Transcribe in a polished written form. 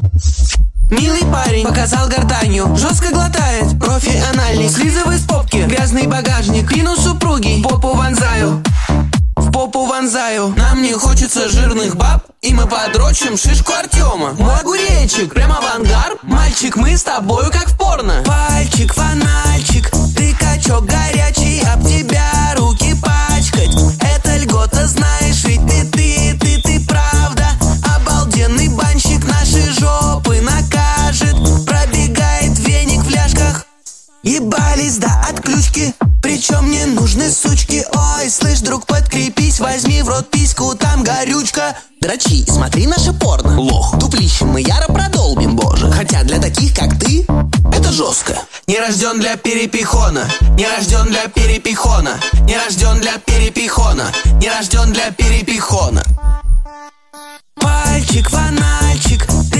Милый парень показал гортанью, жестко глотает, профи анальник. Слизывай с попки, грязный багажник, клину супруги, попу вонзаю, в попу вонзаю. Нам не хочется жирных баб, и мы подрочим шишку Артема. Мой огуречек, прямо авангард. Мальчик, мы с тобою как в порно. Пальчик, фональчик, ты качок горячий, об тебя руки пачкать. Это льгота, знаешь, ведь ты правда. Обалденный банщик наши жопы накажет. Пробегает веник в ляжках. Ебались до отключки, причем не нужны сучки. Ой, слышь, друг, подкрепись, возьми в рот письку, там горючка. Дрочи, смотри наше порно, лох. Дуплищем мы яро продолбим, боже. Хотя для таких, как ты, это жестко. Не рожден для перепихона, не рожден для перепихона, не рожден для перепихона, не рожден для перепихона. Пальчик, фональчик,